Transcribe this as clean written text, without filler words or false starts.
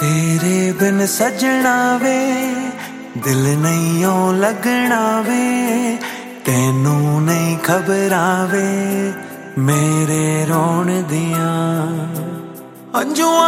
तेरे बिन सजना वे दिल नहीं ओ लगना वे, तेनू नहीं खबरां वे मेरे रोण दियां। अंजुआ